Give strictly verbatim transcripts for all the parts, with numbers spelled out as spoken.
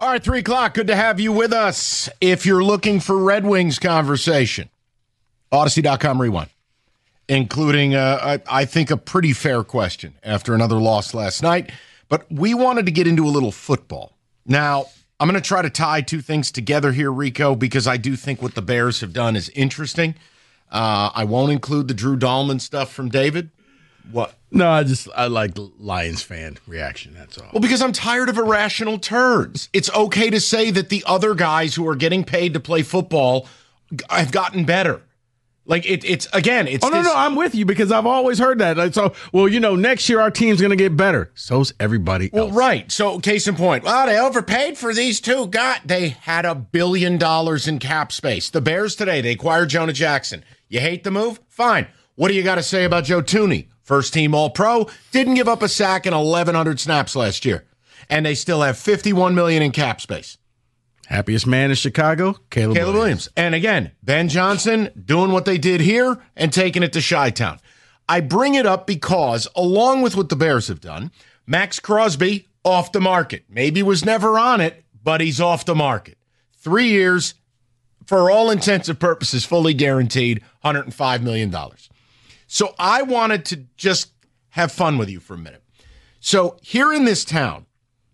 All right, three o'clock. Good to have you with us. If you're looking for Red Wings conversation, Odyssey dot com rewind, including, uh, I, I think, a pretty fair question after another loss last night. But we wanted to get into a little football. Now, I'm going to try to tie two things together here, Rico, because I do think what the Bears have done is interesting. Uh, I won't include the Drew Dahlman stuff from David. What? No, I just I like Lions fan reaction. That's all. Well, because I'm tired of irrational turds. It's okay to say that the other guys who are getting paid to play football have gotten better. Like it, it's again, it's. Oh no, this, no, I'm with you because I've always heard that. Like, so, well, you know, next year our team's going to get better. So's everybody well, else. right. So, case in point, well, they overpaid for these two. God, they had a billion dollars in cap space. The Bears today, they acquired Jonah Jackson. You hate the move? Fine. What do you got to say about Joe Thuney? First team All-Pro, didn't give up a sack in eleven hundred snaps last year. And they still have fifty-one million dollars in cap space. Happiest man in Chicago, Caleb, Caleb Williams. Williams. And again, Ben Johnson doing what they did here and taking it to Chi-Town. I bring it up because, along with what the Bears have done, Max Crosby off the market. Maybe was never on it, but he's off the market. Three years, for all intents and purposes, fully guaranteed, one hundred five million dollars. So I wanted to just have fun with you for a minute. So here in this town,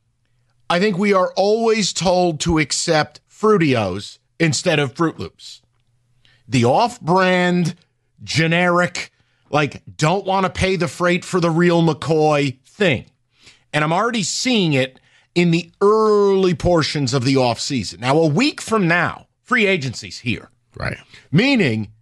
I think we are always told to accept Fruitios instead of Fruit Loops. The off-brand, generic, like, don't want to pay the freight for the real McCoy thing. And I'm already seeing it in the early portions of the offseason. Now, a week from now, free agency's here. Right. Meaning,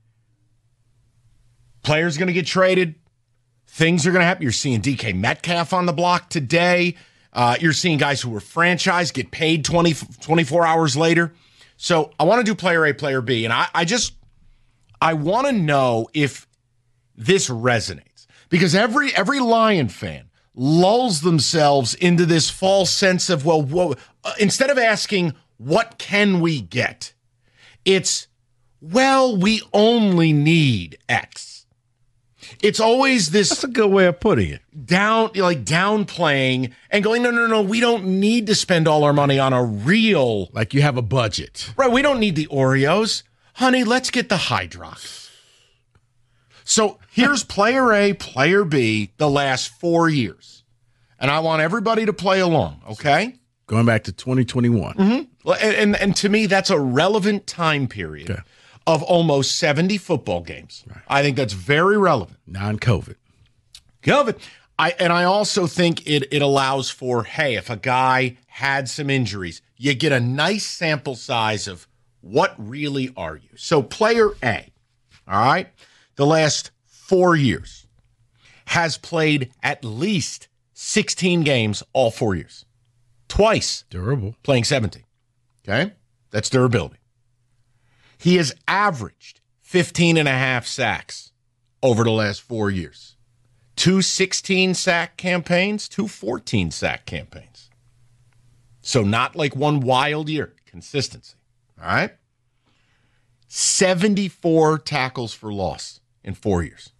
players going to get traded. Things are going to happen. You're seeing D K Metcalf on the block today. Uh, you're seeing guys who were franchised get paid twenty, twenty-four hours later. So I want to do player A, player B. And I, I just, I want to know if this resonates. Because every every Lion fan lulls themselves into this false sense of, well, whoa, uh, instead of asking, what can we get? It's, well, we only need X. It's always this. That's a good way of putting it. Down, like downplaying and going, no, no, no, we don't need to spend all our money on a real. Like you have a budget. Right, we don't need the Oreos. Honey, let's get the Hydrox. So here's player A, player B, the last four years. And I want everybody to play along, okay? Going back to twenty twenty-one. Mm-hmm. And, and, and to me, that's a relevant time period. Okay. Of almost seventy football games. Right. I think that's very relevant. Non-COVID. COVID. I, and I also think it, it allows for, hey, if a guy had some injuries, you get a nice sample size of what really are you. So player A, all right, the last four years has played at least sixteen games all four years. Twice. Durable. Playing seventeen. Okay? That's durability. He has averaged fifteen and a half sacks over the last four years. Two sixteen-sack campaigns, two fourteen-sack campaigns. So not like one wild year. Consistency. All right? seventy-four tackles for loss in four years.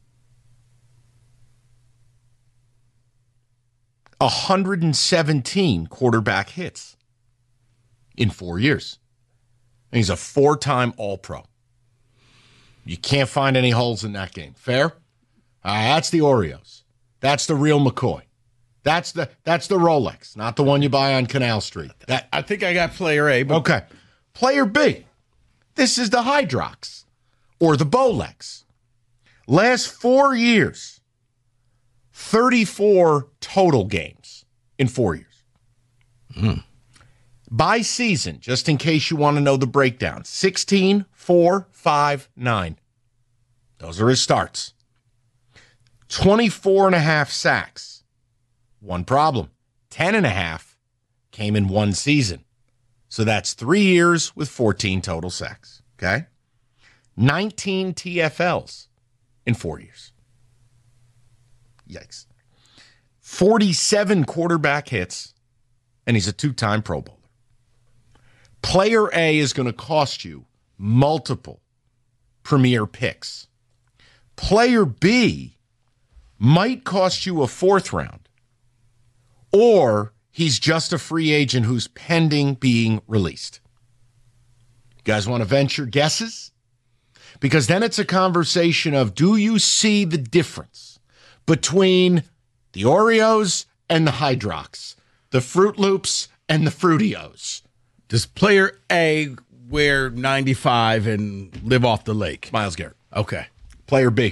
one hundred seventeen quarterback hits in four years. And he's a four-time All-Pro. You can't find any holes in that game. Fair? Uh, that's the Oreos. That's the real McCoy. That's the that's the Rolex, not the one you buy on Canal Street. That I think I got player A. But okay. Player B. This is the Hydrox or the Bolex. Last four years, thirty-four total games in four years. Mm. By season, just in case you want to know the breakdown, sixteen, four, five, nine. Those are his starts. twenty-four and a half sacks. One problem. ten and a half came in one season. So that's three years with fourteen total sacks. Okay? nineteen T F Ls in four years. Yikes. forty-seven quarterback hits, and he's a two-time Pro Bowler. Player A is going to cost you multiple premier picks. Player B might cost you a fourth round, or he's just a free agent who's pending being released. You guys want to venture guesses? Because then it's a conversation of, do you see the difference between the Oreos and the Hydrox, the Fruit Loops and the Fruitios? Does player A wear ninety-five and live off the lake? Myles Garrett. Okay. Player B.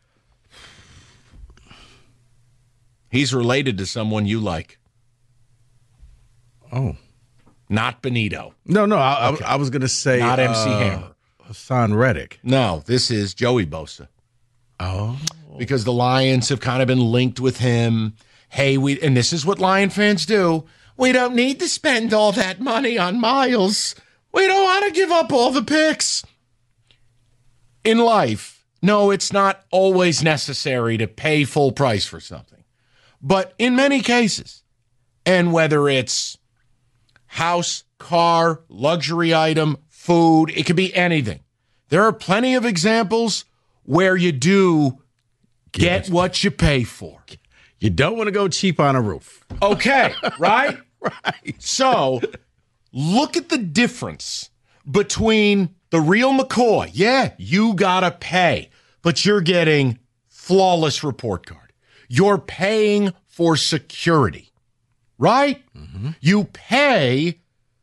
He's related to someone you like. Oh. Not Benito. No, no, I, Okay. I, I was going to say Not M C uh, Hammer. Hassan Reddick. No, this is Joey Bosa. Oh. Because the Lions have kind of been linked with him. Hey, we and this is what Lion fans do. We don't need to spend all that money on Myles. We don't want to give up all the picks. In life, no, it's not always necessary to pay full price for something. But in many cases, and whether it's house, car, luxury item, food, it could be anything. There are plenty of examples where you do get what you pay for. You don't want to go cheap on a roof. Okay, right? Right. So look at the difference between the real McCoy. Yeah, you got to pay, but you're getting flawless report card. You're paying for security, right? Mm-hmm. You pay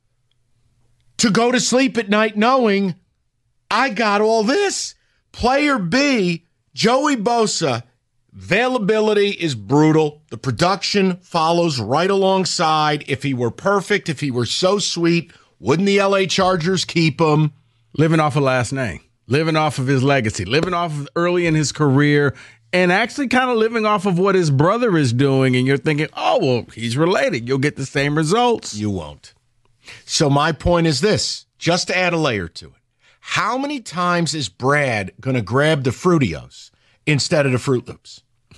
to go to sleep at night knowing I got all this. Player B, Joey Bosa, availability is brutal. The production follows right alongside. If he were perfect, if he were so sweet, wouldn't the L A Chargers keep him? Living off a last name, living off of his legacy, living off of early in his career, and actually kind of living off of what his brother is doing. And you're thinking, oh, well, he's related. You'll get the same results. You won't. So my point is this, just to add a layer to it. How many times is Brad going to grab the Fruitios instead of the Fruit Loops?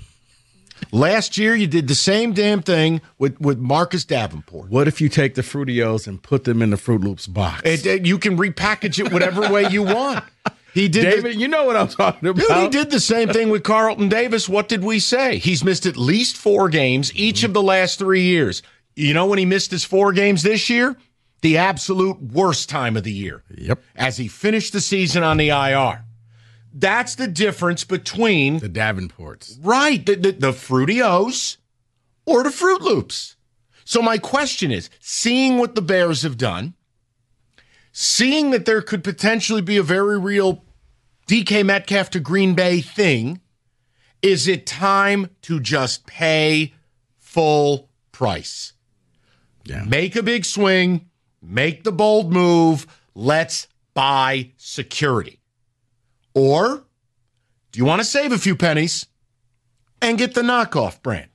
Last year, you did the same damn thing with, with Marcus Davenport. What if you take the Fruitios and put them in the Fruit Loops box? It, it, you can repackage it whatever way you want. He did, David, the, you know what I'm talking about. Dude, he did the same thing with Carlton Davis. What did we say? He's missed at least four games each of the last three years. You know when he missed his four games this year? The absolute worst time of the year. Yep. As he finished the season on the I R. That's the difference between the Davenports. Right, the, the, the Fruitios or the Fruit Loops. So my question is, seeing what the Bears have done, seeing that there could potentially be a very real D K Metcalf to Green Bay thing, is it time to just pay full price? Yeah. Make a big swing, make the bold move, let's buy security. Or do you want to save a few pennies and get the knockoff brand?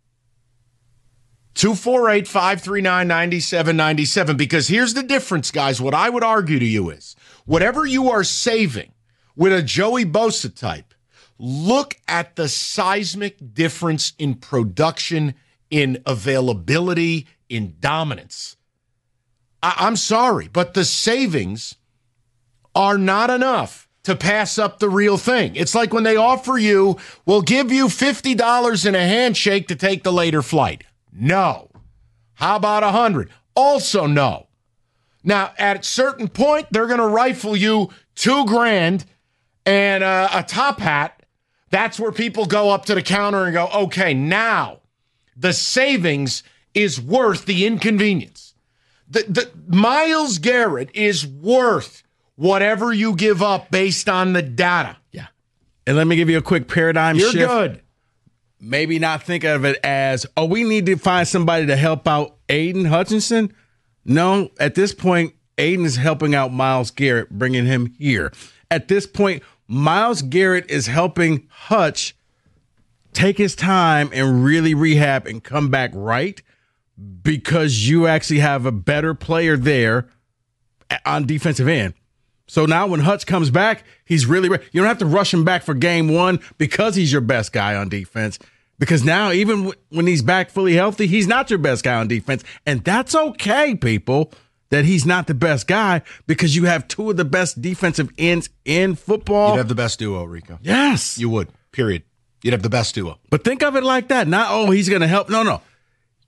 two four eight, five three nine, nine seven nine seven. Because here's the difference, guys. What I would argue to you is, whatever you are saving with a Joey Bosa type, look at the seismic difference in production, in availability, in dominance. I- I'm sorry, but the savings are not enough to pass up the real thing. It's like when they offer you, we'll give you fifty dollars in a handshake to take the later flight. No. How about one hundred dollars? Also no. Now, at a certain point, they're going to rifle you two grand and uh, a top hat. That's where people go up to the counter and go, okay, now the savings is worth the inconvenience. The, the Myles Garrett is worth whatever you give up based on the data. Yeah. And let me give you a quick paradigm You're shift. You're good. Maybe not think of it as, oh, we need to find somebody to help out Aiden Hutchinson. No, at this point, Aiden is helping out Myles Garrett, bringing him here. At this point, Myles Garrett is helping Hutch take his time and really rehab and come back right, because you actually have a better player there on defensive end. So now when Hutch comes back, he's really ready. You don't have to rush him back for game one because he's your best guy on defense. Because now, even w- when he's back fully healthy, he's not your best guy on defense. And that's okay, people, that he's not the best guy, because you have two of the best defensive ends in football. You'd have the best duo, Rico. Yes. You would, period. You'd have the best duo. But think of it like that. Not, oh, he's going to help. No, no.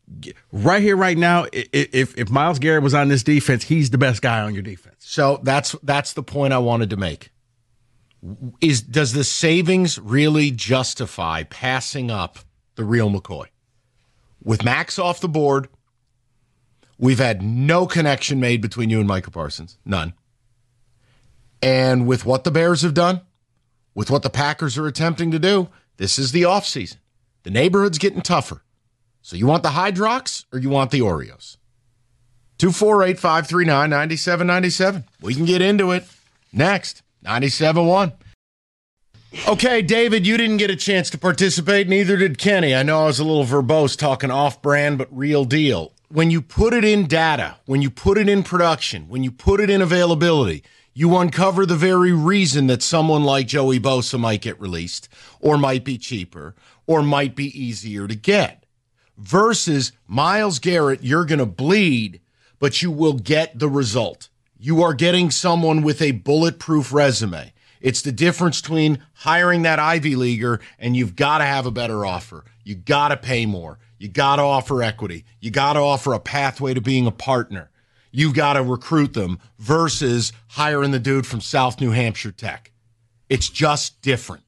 right here, right now, if if Myles Garrett was on this defense, he's the best guy on your defense. So that's that's the point I wanted to make. Is does the savings really justify passing up the real McCoy? With Max off the board, we've had no connection made between you and Micah Parsons. None. And with what the Bears have done, with what the Packers are attempting to do, this is the offseason. The neighborhood's getting tougher. So you want the Hydrox or you want the Oreos? two four eight, five three nine, nine seven nine seven. We can get into it next. ninety-seven point one. Okay, David, you didn't get a chance to participate. Neither did Kenny. I know I was a little verbose talking off-brand, but real deal. When you put it in data, when you put it in production, when you put it in availability, you uncover the very reason that someone like Joey Bosa might get released or might be cheaper or might be easier to get. Versus Myles Garrett, you're going to bleed, but you will get the result. You are getting someone with a bulletproof resume. It's the difference between hiring that Ivy Leaguer and you've got to have a better offer. You got to pay more. You got to offer equity. You got to offer a pathway to being a partner. You've got to recruit them versus hiring the dude from South New Hampshire Tech. It's just different.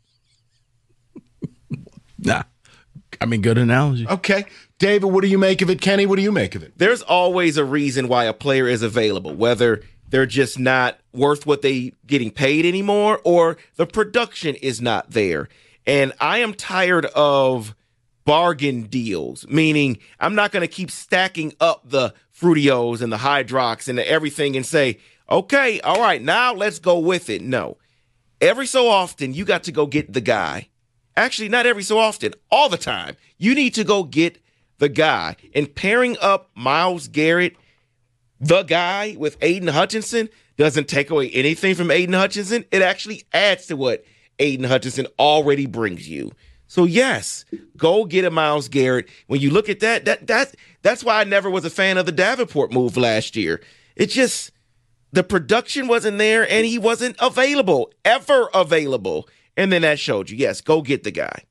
Nah. I mean, good analogy. Okay. David, what do you make of it? Kenny, what do you make of it? There's always a reason why a player is available, whether they're just not worth what they getting paid anymore or the production is not there. And I am tired of bargain deals, meaning I'm not going to keep stacking up the Fruitios and the Hydrox and the everything and say, okay, all right, now let's go with it. No. Every so often, you got to go get the guy. Actually, not every so often, all the time. You need to go get the guy. And pairing up Myles Garrett, the guy, with Aiden Hutchinson doesn't take away anything from Aiden Hutchinson. It actually adds to what Aiden Hutchinson already brings you. So, yes, go get a Myles Garrett. When you look at that, that that that's why I never was a fan of the Davenport move last year. It just, the production wasn't there and he wasn't available, ever available. And then that showed you, yes, go get the guy.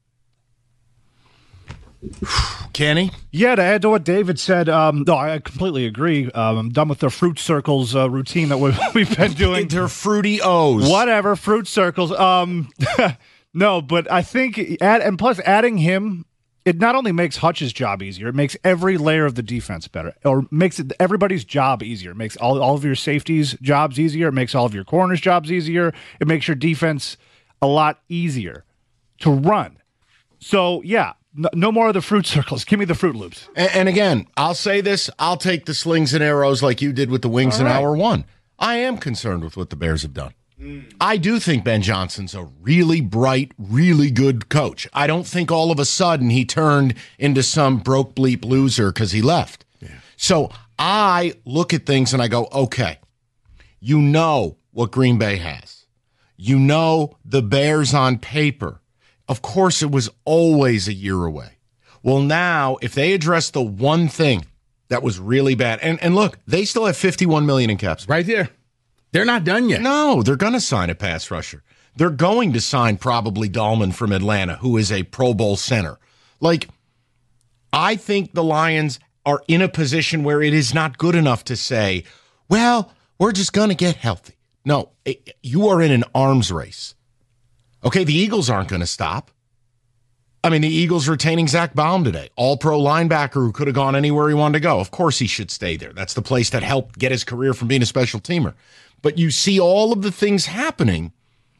Kenny? Yeah, to add to what David said, um, no, I completely agree. Um, I'm done with the fruit circles uh, routine that we've, we've been doing. They're fruity O's. Whatever, fruit circles. Um, no, but I think, add, and plus adding him, it not only makes Hutch's job easier, it makes every layer of the defense better, or makes it everybody's job easier. It makes all, all of your safeties' jobs easier. It makes all of your corners' jobs easier. It makes your defense a lot easier to run. So, yeah. No, no more of the fruit circles. Give me the Fruit Loops. And, and again, I'll say this. I'll take the slings and arrows like you did with the wings All in right. hour one. I am concerned with what the Bears have done. Mm. I do think Ben Johnson's a really bright, really good coach. I don't think all of a sudden he turned into some broke bleep loser because he left. Yeah. So I look at things and I go, okay, you know what Green Bay has. You know the Bears on paper. Of course, it was always a year away. Well, now, if they address the one thing that was really bad, and, and look, they still have fifty-one million dollars in cap space. Right there. They're not done yet. No, they're going to sign a pass rusher. They're going to sign probably Dahlman from Atlanta, who is a Pro Bowl center. Like, I think the Lions are in a position where it is not good enough to say, well, we're just going to get healthy. No, it, you are in an arms race. Okay, the Eagles aren't going to stop. I mean, the Eagles retaining Zach Baum today, all-pro linebacker who could have gone anywhere he wanted to go. Of course he should stay there. That's the place that helped get his career from being a special teamer. But you see all of the things happening.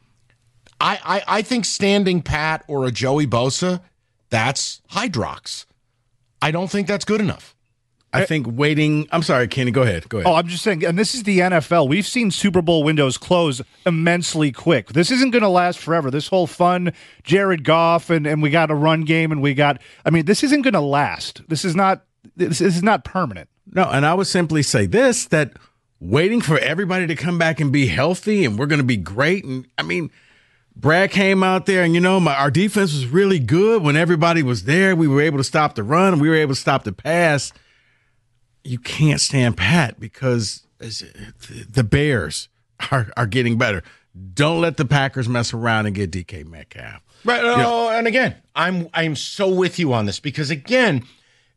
I, I, I think standing pat or a Joey Bosa, that's Hydrox. I don't think that's good enough. I think waiting. I'm sorry, Kenny. Go ahead. Go ahead. Oh, I'm just saying, and this is the N F L. We've seen Super Bowl windows close immensely quick. This isn't going to last forever. This whole fun Jared Goff and, and we got a run game and we got. I mean, this isn't going to last. This is not. This, this is not permanent. No, and I would simply say this: that waiting for everybody to come back and be healthy and we're going to be great. And I mean, Brad came out there and you know, my our defense was really good when everybody was there. We were able to stop the run and we were able to stop the pass. You can't stand pat because the Bears are, are getting better. Don't let the Packers mess around and get D K Metcalf. Right. You know, and again, I'm I'm so with you on this because, again,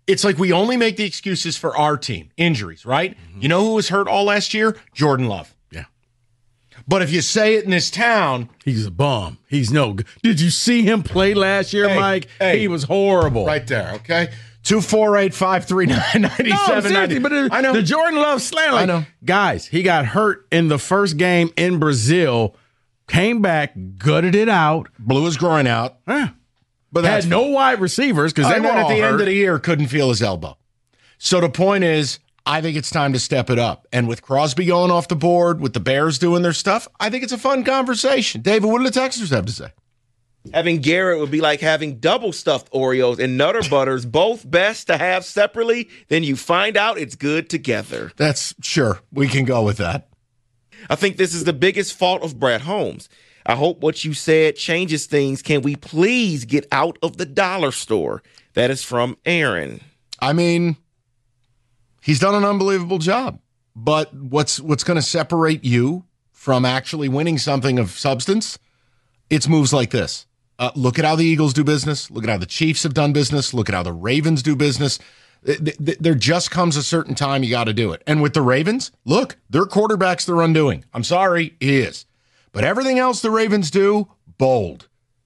it's like we only make the excuses for our team. Injuries, right? Mm-hmm. You know who was hurt all last year? Jordan Love. Yeah. But if you say it in this town, he's a bum. He's no good. Did you see him play last year, hey, Mike? Hey, he was horrible. Right there, okay? two four eight, five three nine, nine seven No, seriously, but it, I know. The Jordan Love slam. Like, I know. Guys, he got hurt in the first game in Brazil, came back, gutted it out. Blew his groin out. Huh. But had no wide receivers because they and were then at all the hurt. end of the year couldn't feel his elbow. So the point is, I think it's time to step it up. And with Crosby going off the board, with the Bears doing their stuff, I think it's a fun conversation. David, what do the Texans have to say? Having Garrett would be like having double stuffed Oreos and Nutter Butters, both best to have separately. Then you find out it's good together. That's sure. We can go with that. I think this is the biggest fault of Brad Holmes. I hope what you said changes things. Can we please get out of the dollar store? That is from Aaron. I mean, he's done an unbelievable job. But what's what's going to separate you from actually winning something of substance? It's moves like this. Uh, look at how the Eagles do business. Look at how the Chiefs have done business. Look at how the Ravens do business. There just comes a certain time you got to do it. And with the Ravens, look, their quarterback's their undoing. I'm sorry, he is. But everything else the Ravens do, bold.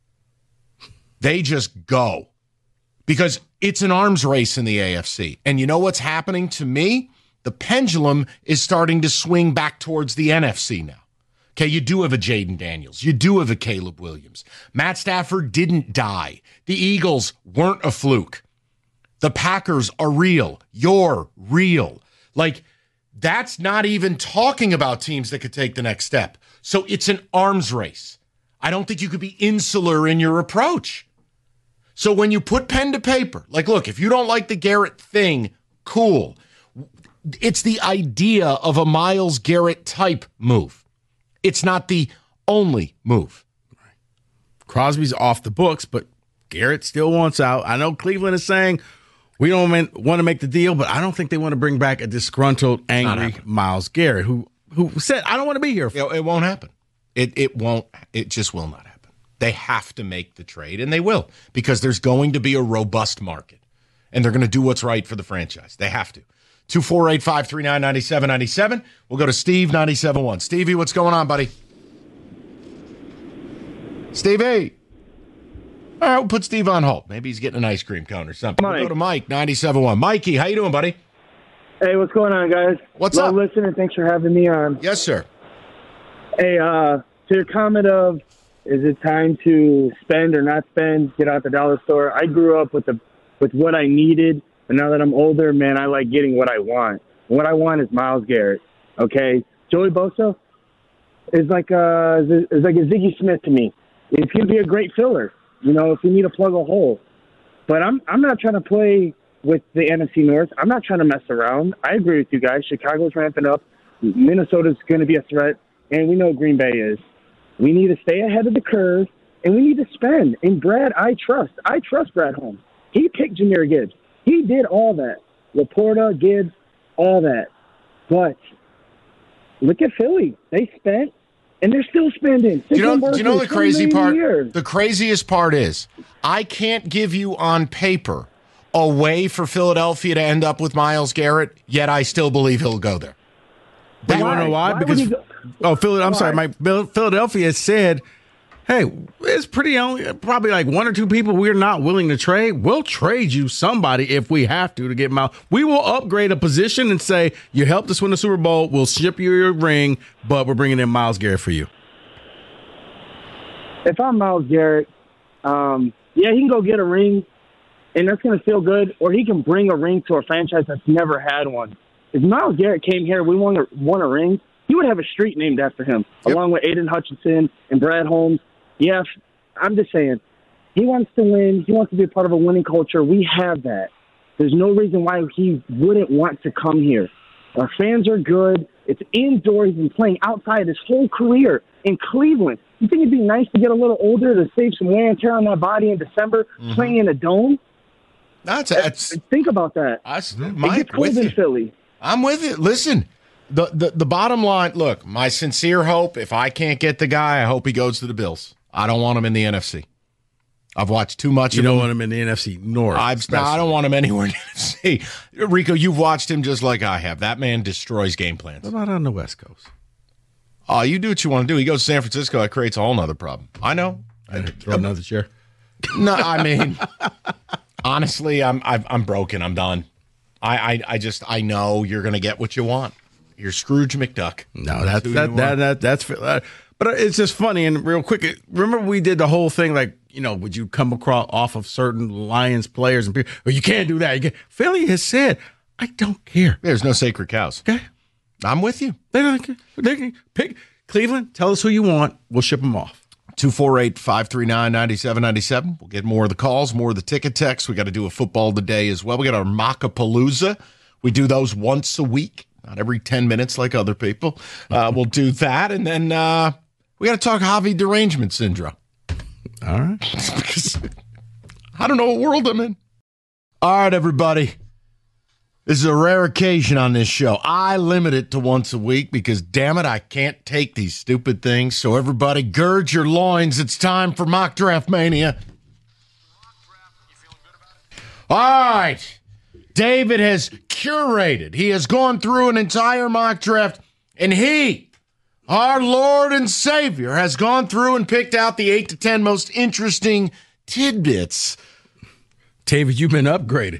They just go. Because it's an arms race in the A F C. And you know what's happening to me? The pendulum is starting to swing back towards the N F C now. Okay, you do have a Jaden Daniels. You do have a Caleb Williams. Matt Stafford didn't die. The Eagles weren't a fluke. The Packers are real. You're real. Like, that's not even talking about teams that could take the next step. So it's an arms race. I don't think you could be insular in your approach. So when you put pen to paper, like, look, if you don't like the Garrett thing, cool. It's the idea of a Myles Garrett type move. It's not the only move. Crosby's off the books, but Garrett still wants out. I know Cleveland is saying we don't want to make the deal, but I don't think they want to bring back a disgruntled, angry Myles Garrett who who said, I don't want to be here. It, it won't happen. It it won't. It just will not happen. They have to make the trade, and they will, because there's going to be a robust market, and they're going to do what's right for the franchise. They have to. two four eight, five three nine, nine seven nine seven. We'll go to Steve, ninety-seven point one. Stevie, what's going on, buddy? Stevie. All right, we'll put Steve on hold. Maybe he's getting an ice cream cone or something. Mike. We'll go to Mike, ninety-seven point one. Mikey, how you doing, buddy? Hey, what's going on, guys? What's Love up? listening. Thanks for having me on. Yes, sir. Hey, uh, to your comment of, is it time to spend or not spend, get out the dollar store? I grew up with the with what I needed, and now that I'm older, man, I like getting what I want. What I want is Myles Garrett, okay? Joey Bosa is like a, is like a Ziggy Smith to me. If he'd be a great filler, you know, if you need to plug a hole. But I'm I'm not trying to play with the N F C North. I'm not trying to mess around. I agree with you guys. Chicago's ramping up. Minnesota's going to be a threat, and we know Green Bay is. We need to stay ahead of the curve, and we need to spend. And Brad, I trust. I trust Brad Holmes. He picked Jahmyr Gibbs. He did all that. Laporta, Gibbs, all that. But look at Philly. They spent, and they're still spending. Do you know, do you know the crazy part? Years. The craziest part is I can't give you on paper a way for Philadelphia to end up with Myles Garrett, yet I still believe he'll go there. But you want to know why? Why because would he go- oh, Phil, I'm Why? sorry, Mike. Philadelphia said, "Hey, it's pretty only probably like one or two people we're not willing to trade. We'll trade you somebody if we have to to get Myles. We will upgrade a position and say you helped us win the Super Bowl. We'll ship you your ring, but we're bringing in Myles Garrett for you." If I'm Myles Garrett, um, yeah, he can go get a ring, and that's going to feel good, or he can bring a ring to a franchise that's never had one. If Myles Garrett came here, we won a, won a ring, he would have a street named after him, Yep. along with Aiden Hutchinson and Brad Holmes. Yeah, I'm just saying, he wants to win. He wants to be a part of a winning culture. We have that. There's no reason why he wouldn't want to come here. Our fans are good. It's indoors. He's been playing outside his whole career in Cleveland. You think it'd be nice to get a little older to save some wear and tear on that body in December, mm-hmm. playing in a dome? That's, that's Think about that. that's It Mike, gets cold with in you. Philly. I'm with you. Listen, the, the the bottom line, look, my sincere hope, if I can't get the guy, I hope he goes to the Bills. I don't want him in the N F C. I've watched too much You of don't him. want him in the N F C North. I've, no, I don't want him anywhere in the N F C. Rico, you've watched him just like I have. That man destroys game plans. What about on the West Coast? Oh, you do what you want to do. He goes to San Francisco. That creates a whole nother problem. I know. I throw another chair. No, I mean, honestly, I'm I've, I'm broken. I'm done. I, I I just I know you're going to get what you want. You're Scrooge McDuck. No, that's who that, you that, are. that that's uh, but it's just funny and real quick. Remember we did the whole thing like, you know, would you come across off of certain Lions players and people, or you can't do that. You can't. Philly has said, I don't care. There's no sacred cows. Okay, I'm with you. they don't care. They can pick Cleveland. Tell us who you want. We'll ship them off. two four eight, five three nine, nine seven nine seven. We'll get more of the calls, more of the ticket texts. We got to do a football today as well. We got our Mockapalooza. We do those once a week, not every ten minutes like other people. Uh, we'll do that. And then uh, we got to talk Javi derangement syndrome. All right. Because I don't know what world I'm in. All right, everybody. This is a rare occasion on this show. I limit it to once a week because, damn it, I can't take these stupid things. So, everybody, gird your loins. It's time for Mock Draft Mania. All right. David has curated. He has gone through an entire mock draft, and he, our Lord and Savior, has gone through and picked out the eight to ten most interesting tidbits. David, you've been upgraded.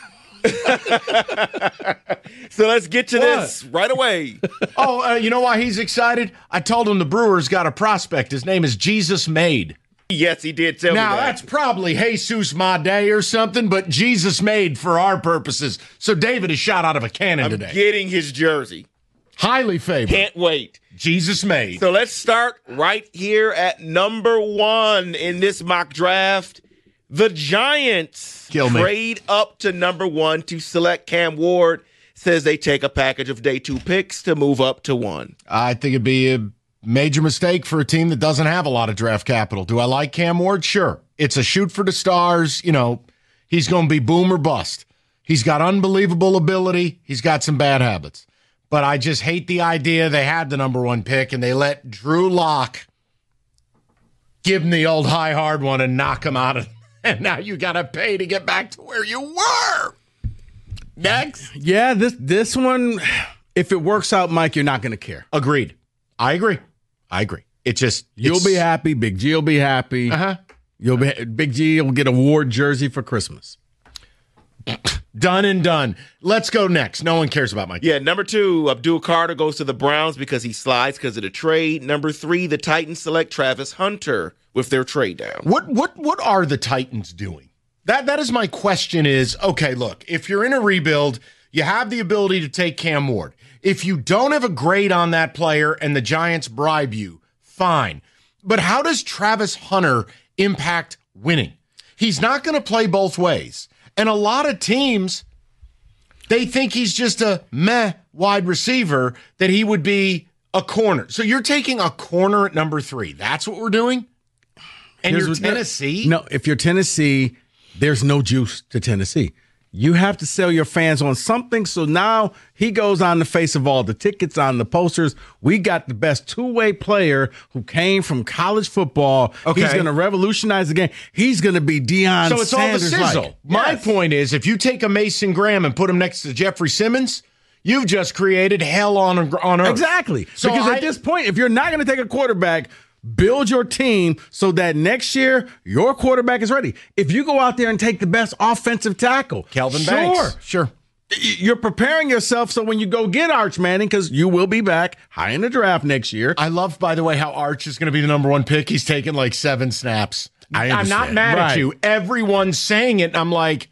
So let's get to What? this right away. Oh, uh, you know why he's excited? I told him the Brewers got a prospect. His name is Jesus Made. Yes, he did tell Now, me that. that's probably Jesus Made or something, but Jesus Made for our purposes. So David is shot out of a cannon I'm today. getting his jersey. Highly favored. Can't wait. Jesus Made. So let's start right here at number one in this mock draft. The Giants Kill me. trade up to number one to select Cam Ward. Says they take a package of day two picks to move up to one. I think it'd be a major mistake for a team that doesn't have a lot of draft capital. Do I like Cam Ward? Sure. It's a shoot for the stars. You know, he's going to be boom or bust. He's got unbelievable ability. He's got some bad habits. But I just hate the idea they had the number one pick and they let Drew Lock give him the old high hard one and knock him out of. And now you got to pay to get back to where you were. Next. Yeah, this this one, if it works out, Mike, you're not going to care. Agreed. I agree. I agree. It just You'll it's- be happy. Big G will be happy. Uh-huh. You'll be Big G will get a Ward jersey for Christmas. Done and done. Let's go next. No one cares about my Yeah, number two, Abdul Carter goes to the Browns because he slides because of the trade. Number three, the Titans select Travis Hunter with their trade down. What what what are the Titans doing? That that is my question is, okay, look, if you're in a rebuild, you have the ability to take Cam Ward. If you don't have a grade on that player and the Giants bribe you, fine. But how does Travis Hunter impact winning? He's not going to play both ways. And a lot of teams, they think he's just a meh wide receiver, that he would be a corner. So you're taking a corner at number three. That's what we're doing? And Here's you're what- Tennessee? No, if you're Tennessee, there's no juice to Tennessee. You have to sell your fans on something. So now he goes on the face of all the tickets, on the posters. We got the best two-way player who came from college football. Okay. He's going to revolutionize the game. He's going to be Deion So it's Sanders. all the sizzle. My Yes. point is, if you take a Mason Graham and put him next to Jeffrey Simmons, you've just created hell on on earth. Exactly. So because I- at this point, if you're not going to take a quarterback, build your team so that next year your quarterback is ready. If you go out there and take the best offensive tackle, Kelvin sure, Banks. Sure. you're preparing yourself so when you go get Arch Manning, because you will be back high in the draft next year. I love, by the way, how Arch is going to be the number one pick. He's taken like seven snaps. I I'm not understand. mad at Right. you. Everyone's saying it, and I'm like,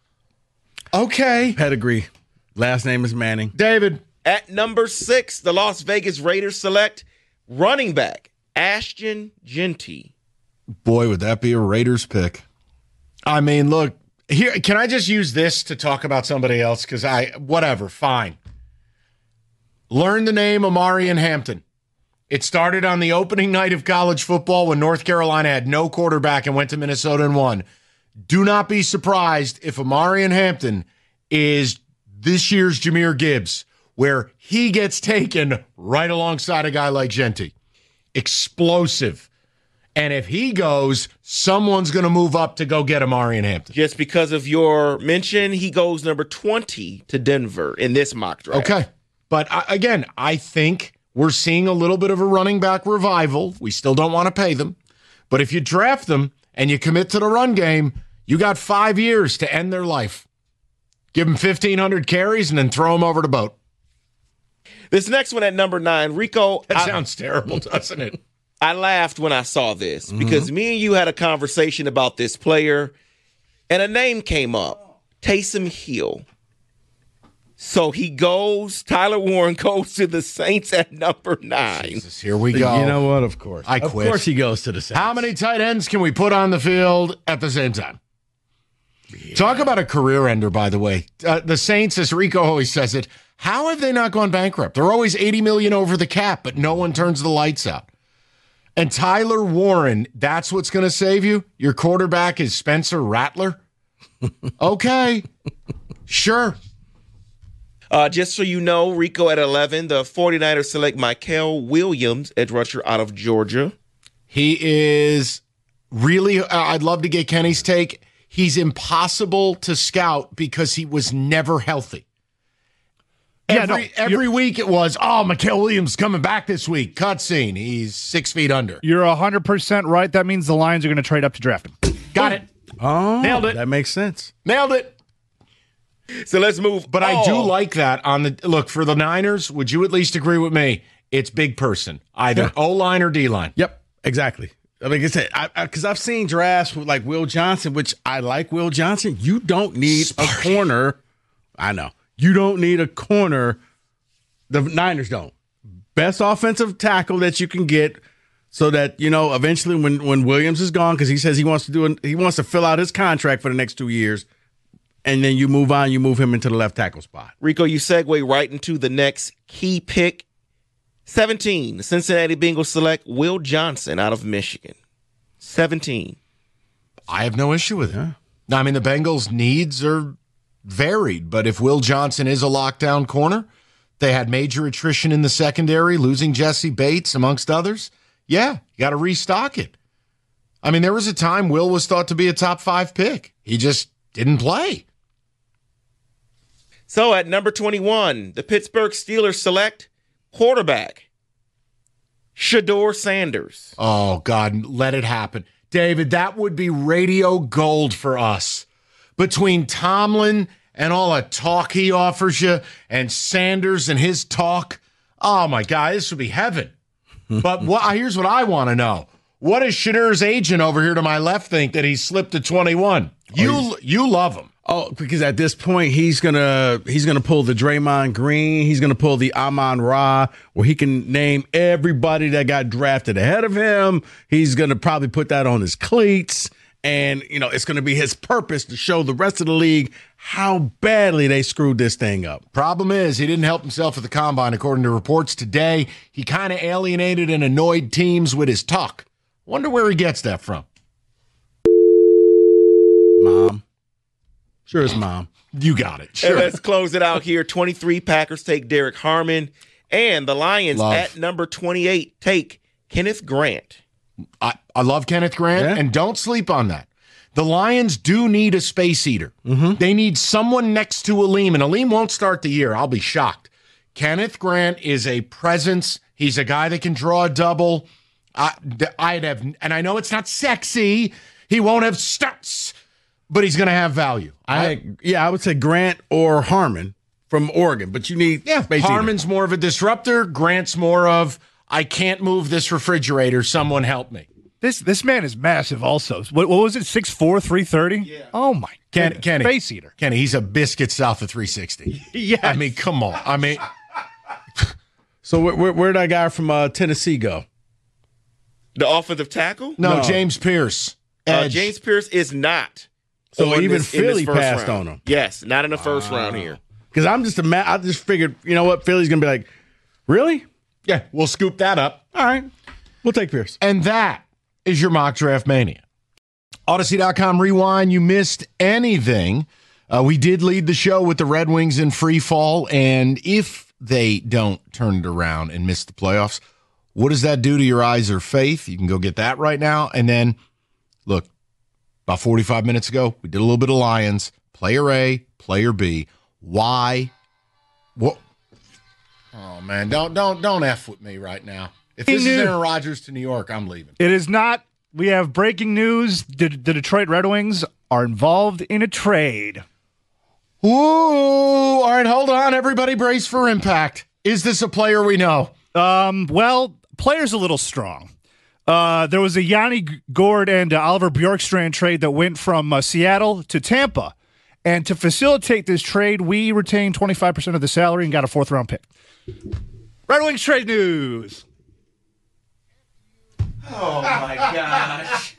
okay. Pedigree. Last name is Manning. David. At number six, the Las Vegas Raiders select running back Ashton Genty. Boy, would that be a Raiders pick. I mean, look, here, can I just use this to talk about somebody else? Because I, whatever, fine. Learn the name Omarion Hampton. It started on the opening night of college football when North Carolina had no quarterback and went to Minnesota and won. Do not be surprised if Omarion Hampton is this year's Jahmyr Gibbs, where he gets taken right alongside a guy like Genty. Explosive. And if he goes, someone's going to move up to go get Amari in Hampton. Just because of your mention, he goes number twenty to Denver in this mock draft. Okay. But I, again, I think we're seeing a little bit of a running back revival. We still don't want to pay them. But if you draft them and you commit to the run game, you got five years to end their life. Give them fifteen hundred carries and then throw them over the boat. This next one at number nine, Rico. That I, sounds terrible, doesn't it? I laughed when I saw this because mm-hmm. me and you had a conversation about this player, and a name came up, Taysom Hill. So he goes, Tyler Warren goes to the Saints at number nine. Jesus, here we go. You know what? Of course. I quit. Of course he goes to the Saints. How many tight ends can we put on the field at the same time? Yeah. Talk about a career ender, by the way. Uh, the Saints, as Rico always says it, how have they not gone bankrupt? They're always eighty million dollars over the cap, but no one turns the lights out. And Tyler Warren, that's what's going to save you? Your quarterback is Spencer Rattler? Okay. Sure. Uh, just so you know, Rico at eleven, the 49ers select Michael Williams, edge rusher out of Georgia. He is really, uh, I'd love to get Kenny's take. He's impossible to scout because he was never healthy. Yeah, every no, every week it was, oh, Michael Williams coming back this week. Cutscene. He's six feet under. You're one hundred percent right. That means the Lions are going to trade up to draft him. Got it. Oh, Nailed it. That makes sense. Nailed it. So let's move. But oh. I do like that on the look for the Niners. Would you at least agree with me? It's big person, either Yeah. O-line or D-line. Yep, exactly. Like I said, because I've seen drafts with like Will Johnson, which I like Will Johnson. You don't need Sparty. a corner. I know. You don't need a corner. The Niners don't. Best offensive tackle that you can get so that, you know, eventually when, when Williams is gone, because he says he wants to do an, he wants to fill out his contract for the next two years, and then you move on, you move him into the left tackle spot. Rico, you segue right into the next key pick. seventeen, the Cincinnati Bengals select Will Johnson out of Michigan. seventeen. I have no issue with it. I mean, the Bengals' needs are varied, but if Will Johnson is a lockdown corner, they had major attrition in the secondary, losing Jesse Bates, amongst others. Yeah, you got to restock it. I mean, there was a time Will was thought to be a top five pick. He just didn't play. So at number twenty-one, the Pittsburgh Steelers select quarterback Shedeur Sanders. Oh, God, let it happen. David, that would be radio gold for us. Between Tomlin and all the talk he offers you and Sanders and his talk, oh, my God, this would be heaven. But what, here's what I want to know. What does Shedeur's agent over here to my left think that he slipped to twenty-one? You oh, you love him. Oh, because at this point he's gonna he's gonna pull the Draymond Green, he's gonna pull the Amon Ra, where he can name everybody that got drafted ahead of him. He's gonna probably put that on his cleats, and you know it's gonna be his purpose to show the rest of the league how badly they screwed this thing up. Problem is, he didn't help himself at the combine, according to reports today. He kind of alienated and annoyed teams with his talk. Wonder where he gets that from. Mom. Sure it's mom. You got it. Sure. And let's close it out here. twenty-three, Packers take Derek Harmon. And the Lions Love. at number twenty-eight take Kenneth Grant. I, I love Kenneth Grant, Yeah. and don't sleep on that. The Lions do need a space eater. Mm-hmm. They need someone next to Aleem, and Aleem won't start the year. I'll be shocked. Kenneth Grant is a presence. He's a guy that can draw a double. I, I'd have, and I know it's not sexy. He won't have stats, but he's going to have value. I, I yeah, I would say Grant or Harmon from Oregon, but you need Yeah, space Harmon's eater. more of a disruptor. Grant's more of, I can't move this refrigerator. Someone help me. This this man is massive also. What, what was it, six four, three thirty? Yeah. Oh, my Ken, goodness. Kenny, Space eater. Kenny, he's a biscuit south of three sixty. Yeah. I mean, come on. I mean, So where, where, where'd that guy from uh, Tennessee go? The offensive tackle? no, No. James Pierce. Uh, Edge. James Pierce is not. So on even this- in this Philly first passed round. on him. Yes, not in the first round here. Because I'm just a ma- I just figured, you know what, Philly's gonna be like, really? Yeah, we'll scoop that up. All right, we'll take Pierce. And that is your mock draft mania. Odyssey dot com rewind. You missed anything. Uh, we did lead the show with the Red Wings in free fall. And if they don't turn it around and miss the playoffs, What does that do to your eyes or faith? You can go get that right now. And then, look, about forty-five minutes ago, we did a little bit of Lions. Player A, player B. Why? What? Oh, man, don't don't don't F with me right now. If this is Aaron Rodgers to New York, I'm leaving. It is not. We have breaking news. The, the Detroit Red Wings are involved in a trade. Ooh, all right, hold on. Everybody brace for impact. Is this a player we know? Um, well, player's a little strong. Uh, there was a Yanni Gord and uh, Oliver Bjorkstrand trade that went from uh, Seattle to Tampa. And to facilitate this trade, we retained twenty-five percent of the salary and got a fourth-round pick. Red Wings trade news. Oh, my gosh.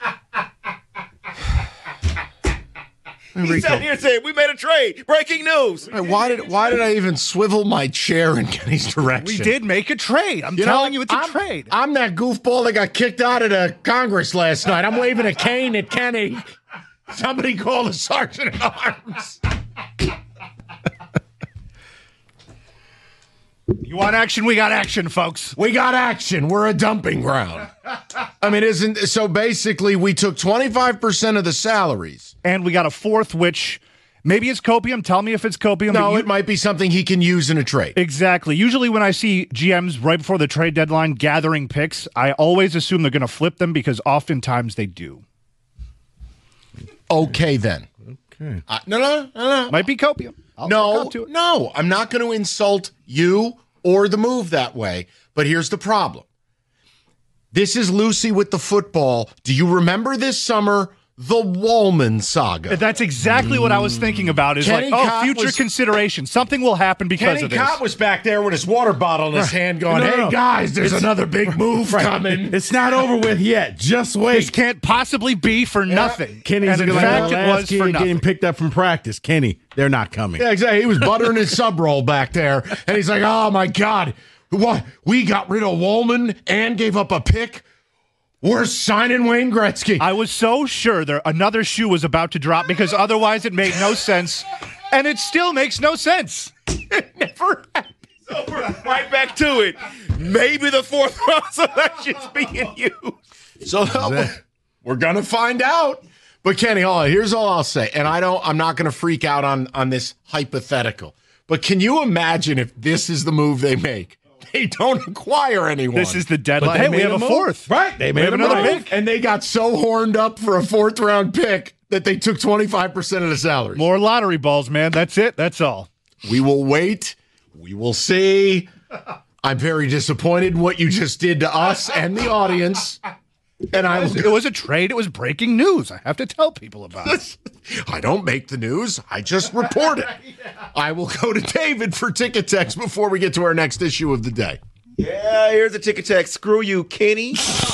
He's out here saying, we made a trade. Breaking news. Hey, why did why did I even swivel my chair in Kenny's direction? We did make a trade. I'm You know, telling you it's a I'm, trade. I'm that goofball that got kicked out of the Congress last night. I'm waving a cane at Kenny. Somebody call the sergeant at arms. You want action? We got action, folks. We got action. We're a dumping ground. I mean, isn't so basically we took twenty-five percent of the salaries. And we got a fourth, which maybe it's copium. Tell me if it's copium. No, you, it might be something he can use in a trade. Exactly. Usually when I see G Ms right before the trade deadline gathering picks, I always assume they're going to flip them because oftentimes they do. Okay, then. Okay. Uh, no, no, no, no. Might be copium. I'll No, look up to it. no, I'm not going to insult you or the move that way. But here's the problem. This is Lucy with the football. Do you remember this summer, the Wallman saga? That's exactly what I was thinking about. Is Kenny like, oh, Cott future was- consideration. Something will happen because Kenny of this. Cott was back there with his water bottle in his hand going, No, no, hey, no. guys, there's another big move coming. It's not over with yet. Just This wait. can't possibly be for nothing. Kenny's and in like fact, the it last was kid for getting nothing. picked up from practice. Kenny, they're not coming. Yeah, exactly. He was buttering his sub roll back there, and he's like, oh, my God. What? We got rid of Wallman and gave up a pick? We're signing Wayne Gretzky. I was so sure there another shoe was about to drop because otherwise it made no sense, and it still makes no sense. It never happened. So we're right back to it. Maybe the fourth round selection's being used. So uh, we're gonna find out. But Kenny, hold on, here's all I'll say, and I don't. I'm not gonna freak out on on this hypothetical. But can you imagine if this is the move they make? They don't acquire anyone. This is the deadline. But they Hey, we made have a a move. fourth. Right. They We made have a another move. pick. and they got so horned up for a fourth round pick that they took twenty-five percent of the salaries. More lottery balls, man. That's it. That's all. We will wait. We will see. I'm very disappointed in what you just did to us and the audience. And I It was a trade. It was breaking news. I have to tell people about it. I don't make the news. I just report it. I will go to David for ticket text before we get to our next issue of the day. Yeah, here's a ticket text. Screw you, Kenny.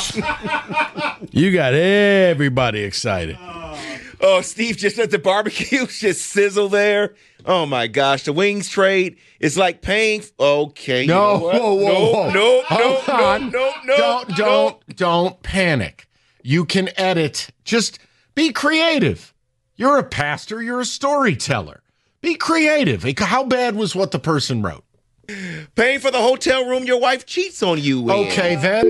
You got everybody excited. Oh, Steve just at the barbecue, just sizzle there. Oh my gosh, the Wings trade is like paying. Okay, you No, know what? whoa, whoa, no, whoa. no, Hold no, on. no, no, Don't, no. don't, don't panic. You can edit. Just be creative. You're a pastor. You're a storyteller. Be creative. How bad was what the person wrote? Paying for the hotel room your wife cheats on you in. Okay, then.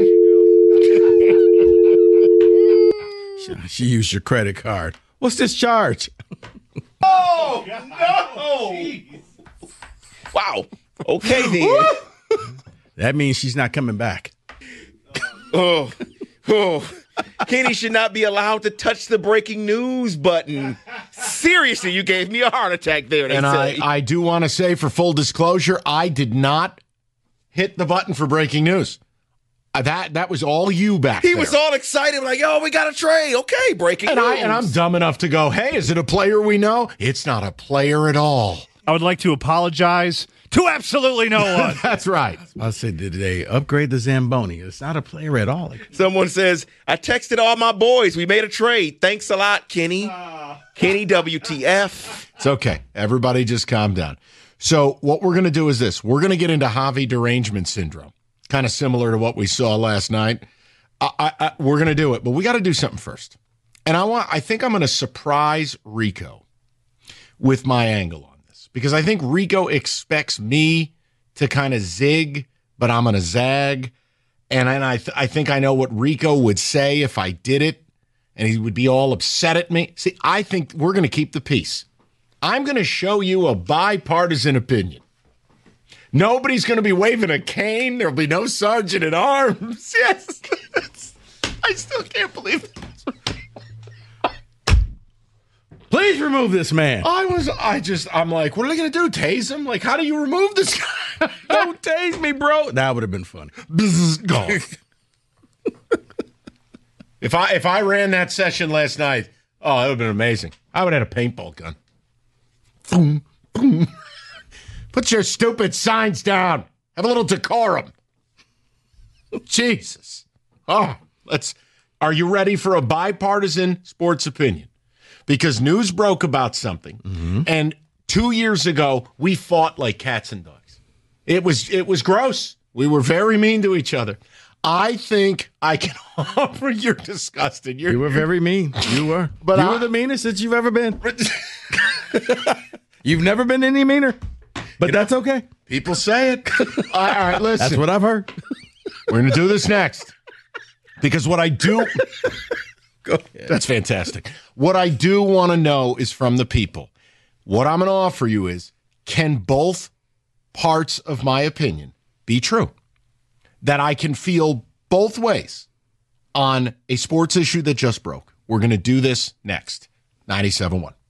She used your credit card. What's this charge? Oh no! Wow. Okay then. That means she's not coming back. Oh, oh. Kenny should not be allowed to touch the breaking news button. Seriously, you gave me a heart attack there. They And I, say. I do want to say, for full disclosure, I did not hit the button for breaking news. Uh, that that was all you back he there. was all excited, like, "Yo, we got a trade." Okay, breaking and news. I and I'm dumb enough to go, "Hey, is it a player we know?" It's not a player at all. I would like to apologize to absolutely no one. That's right. I said, did they upgrade the Zamboni? It's not a player at all. Someone says, "I texted all my boys. We made a trade. Thanks a lot, Kenny." Kenny, W T F. It's okay. Everybody just calm down. So what we're going to do is this. We're going to get into Javi derangement syndrome, kind of similar to what we saw last night. I, I, I, we're going to do it, but we got to do something first. And I want. I think I'm going to surprise Rico with my angle on this, because I think Rico expects me to kind of zig, but I'm going to zag. And, and I, th- I think I know what Rico would say if I did it, and he would be all upset at me. See, I think we're going to keep the peace. I'm going to show you a bipartisan opinion. Nobody's going to be waving a cane. There'll be no sergeant at arms. Yes. I still can't believe it. Please remove this man. I was, I just, I'm like, what are they going to do? Tase him? Like, how do you remove this guy? Don't tase me, bro. That would have been funny. Gone. If I if I ran that session last night, oh, that would have been amazing. I would have had a paintball gun. Boom, boom. Put your stupid signs down. Have a little decorum. Jesus. Oh, let's. Are you ready for a bipartisan sports opinion? Because news broke about something, mm-hmm. and two years ago we fought like cats and dogs. It was it was gross. We were very mean to each other. I think I can offer. You're disgusted. You're, you were very mean. You were. But you I, were the meanest that you've ever been. You've never been any meaner. But you that's know, okay. People say it. all, right, all right, listen. That's what I've heard. We're going to do this next. Because what I do. Go ahead. That's fantastic. What I do want to know is from the people. What I'm going to offer you is, can both parts of my opinion be true? That I can feel both ways on a sports issue that just broke. We're going to do this next. ninety-seven point one.